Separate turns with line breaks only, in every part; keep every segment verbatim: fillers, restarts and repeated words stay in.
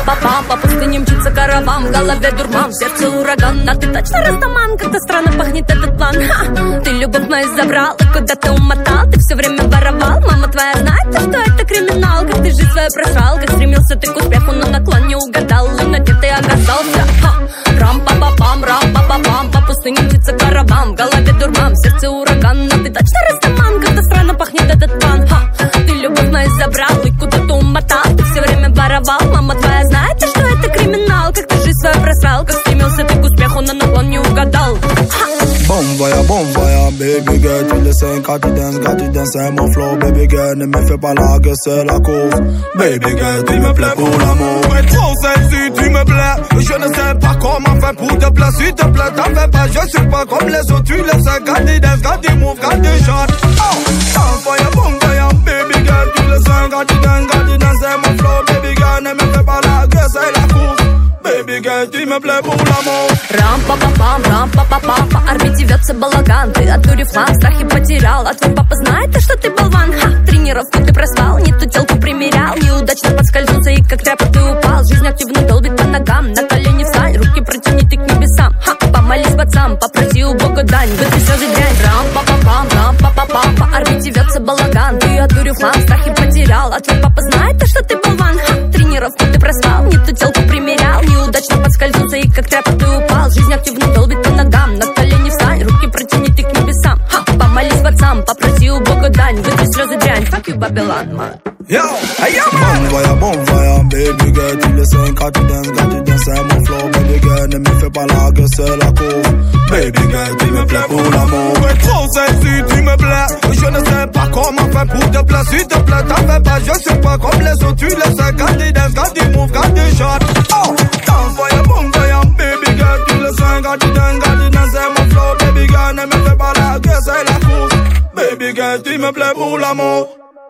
Рам-па-па-пам, по пустыне мчится караван, в голове дурман, в сердце ураган. А ты точно растаман, как-то странно пахнет этот план. Ха! Ты любовь мою забрал и куда ты умотал, ты все время воровал. Мама твоя знает, что это криминал, как ты жизнь свою просрал, как стремился ты к успеху, но наклон не угадал, и на где ты оказался. Ха! Рам-па-па-пам, рам-па-па-пам, по пустыне мчится караван, в голове дурман, в сердце ураган. А ты точно растаман, как-то странно пахнет этот план. Ха! Ты любовь мою забрал и куда-то умотал, ты все время воровал. Мама твоя знает, что это криминал, как ты жизнь свою просрал, как стремился ты к успеху, но наклон не угадал.
Bon voyage, bon voyage, baby girl, tu le sais quand tu danses, quand tu danses, c'est mon flow, baby girl, ne me fais pas la gueule, c'est la course. Baby girl, tu me plais pour l'amour. Mais trop sexy, tu me plais, je ne sais pas comment faire pour te plaire, s'il te plaît, t'en fais pas, je suis pas comme les autres, tu le sais quand tu danses, quand tu moves, quand tu chantes. Oh, bon voyage, bon voyage, baby girl, tu le sais quand tu danses, quand tu danses, c'est mon flow, baby girl, ne me fais pas la gueule, c'est la course. Baby girl, tu me plais pour l'amour.
Рам-па-па-пам, рам-па-па-пам, по орбите вьется балаган. Ты от дури флаг, страхи потерял, а твой папа знает, что ты болван. Ха, тренировку ты проспал, не ту телку примерял, неудачно подскользнулся и как тряпка ты упал. Жизнь активно долбит по ногам, на колени встань, руки протяни ты к небесам. Ха, помолись пацан, попроси у Бога дань, вытри слезы дрянь. Рам-па-па-пам, рам-па-па-пам, по орбите вьется балаган. Ты от дури флаг, страхи потерял, а твой папа знает, что ты болван. Ха, тренировку ты проспал, не ту телку примерял, неудачно подскользнулся и как тряпка ты упал. Жизнь активно долбит по ногам, на колени встань, руки протяни ты к небесам. Ха, помолись пацан, попроси у Бога дань, вытри слезы дрянь. Fuck you, Babylon, man.
Yo, hey, yo, man. Bon voyage, bon voyage, baby girl, tu le sais quand tu danses, quand tu danses, c'est mon flow, baby girl, ne me fais pas la gueule, c'est la course. Baby girl, tu me plais pour l'amour. Mais trop sexy, tu me plais, je ne sais pas comment faire pour te plaire, s'il te plaît, t'en fais pas, je suis pas comme les autres, tu le sais quand tu danses, quand tu moves, quand tu chantes. Oh, bon voyage, bon voyage, baby girl, tu le sais quand tu danses, quand tu danses, c'est mon flow, baby girl, ne me fais pas la gueule, c'est la course. Baby girl, tu me plais pour l'amour.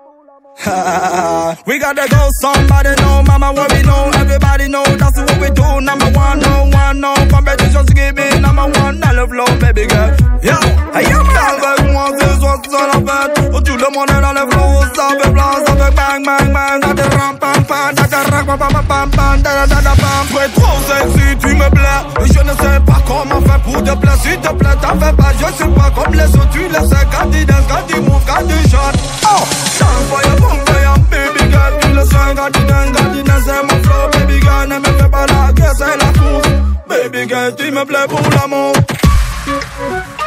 We gotta go, somebody know, mama what we know, everybody know, that's what we do, number one, no one, no competition, give me number one, I love love, baby girl, yo, hey yo man, avec moi c'est soir c'est ça la fête, où tout le monde est dans les flots, ça fait blanc, ça fait bang, bang, bang, ça te ram, pam, pam, ça te ram, pam, pam, pam, pam, da, da, da, pam, tu es trop sexy, tu me plais, je ne sais pas comment faire pour te plaire, s'il te plaît, t'en fais pas, je suis pas comme les autres, tu le sais, quand tu danses, quand tu moves, quand tu chantes, oh, dance for your boom, baby girl, tu le sais, quand tu danses, quand tu danses, c'est mon flow, baby girl, ne me fais pas la gueule, c'est la course, baby girl, tu me plais pour l'amour.